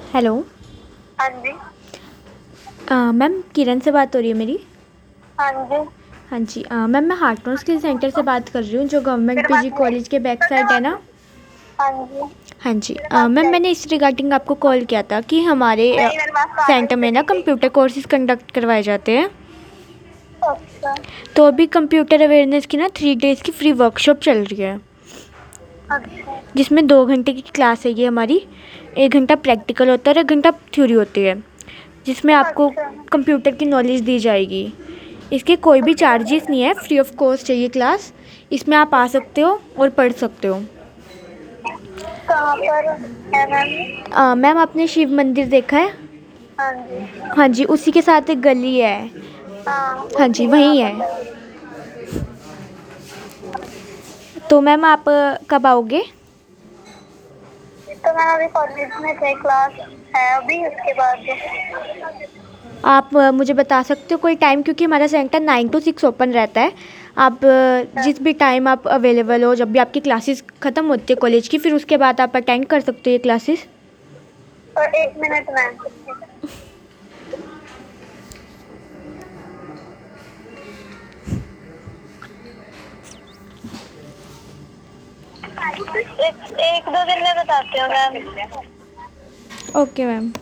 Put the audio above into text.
Hello. हाँ जी। Ma'am किरण से बात हो रही है मेरी? हाँ जी। हाँ जी मैम, मैं हार्टोन स्किल सेंटर से बात कर रही हूँ, जो गवर्नमेंट फिर पीजी बात कॉलेज के बैक साइड है ना। हाँ जी। हाँ जी मेरे पास मैम, क्या है? मैंने इस रिगार्डिंग आपको कॉल किया था कि हमारे नहीं, मेरे पास तो आगे सेंटर भी में ना चली गई। कंप्यूटर कोर्सेज कंडक्ट करवाए जाते हैं। अच्छा। तो अभी कंप्यूटर अवेयरनेस की ना 3 डेज़ की फ्री वर्कशॉप चल रही है, अच्छा। जिसमें 2 घंटे की क्लास है ये हमारी। 1 घंटा प्रैक्टिकल होता है और 1 घंटा थ्योरी होती है, जिसमें आपको अच्छा। कंप्यूटर की नॉलेज दी जाएगी। इसके कोई भी अच्छा। चार्जेस नहीं है, फ्री ऑफ कॉस्ट है ये क्लास। इसमें आप आ सकते हो और पढ़ सकते हो। कहाँ पर है मैम? मैम, आपने शिव मंदिर देखा है? हाँ जी। हाँ जी, उसी के साथ एक गली है। हाँ, हाँ उसी जी, यहाँ वहीं है। पता है। तो मैम आप कब आओगे? तो मैम अभी कॉलेज में थे, क्लास है अभी, उसके बाद। आप मुझे बता सकते हो कोई टाइम, क्योंकि हमारा सेंटर 9 to 6 ओपन रहता है। आप जिस भी टाइम आप अवेलेबल हो, जब भी आपकी क्लासेस ख़त्म होती है कॉलेज की, फिर उसके बाद आप अटेंड कर सकते हो ये क्लासेस। और 1 मिनट मैम। एक 1-2 दिन में बताती हूँ मैम। Okay ma'am.